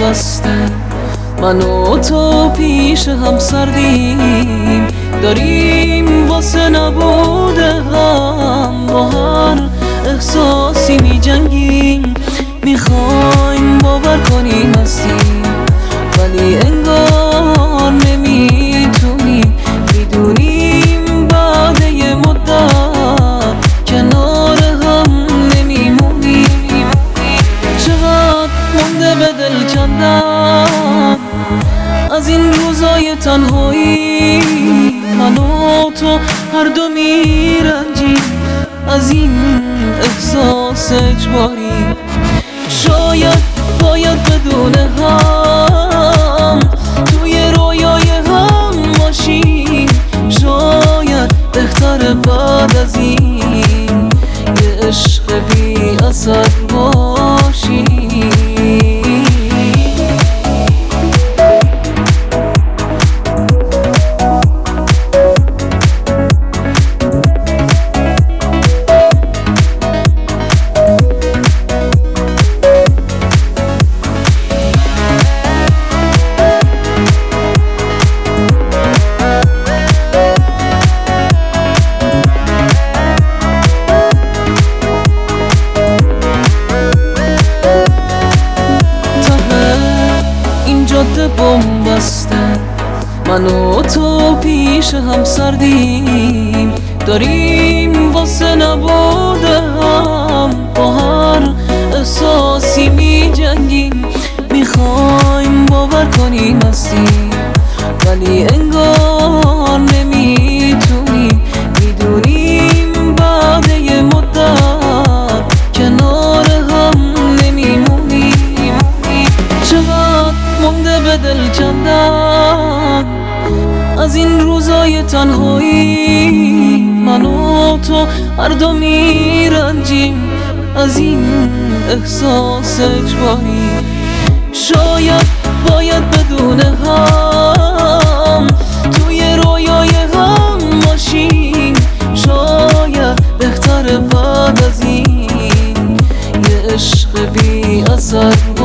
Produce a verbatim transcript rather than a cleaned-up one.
بسته، من و تو پیش هم سردیم، داریم واسه نبوده هم با هر احساسی می جنگیم. میخوایم باور کنیم هستیم ولی انگار نمیتونیم، میدونیم بعد یه مدت کنار هم نمیمونیم. چقدر مونده به دل کندن از این روزای تنهایی، من و تو هر دو میرنجیم از این احساس اجباری. شاید باید بدون هم توی رویای هم باشیم، شاید بهتر بعد از این یه عشق بی اثر باشیم. جاده بنبسته، من و تو پیش هم سردیم، داریم واسه نبوده هم با هر احساسی می جنگیم. میخوایم باور کنیم هستیم ولی انگار نمیتونیم، میدونیم بعد یه مدت کنار هم نمیمونیم. چقدر مونده به دل کندن از این روزای تنهایی، من و تو هر دو میرنجیم از این احساس اجباری. شاید باید بدون هم توی رویای هم باشیم، شاید بهتر بعد از این یه عشق بی اثر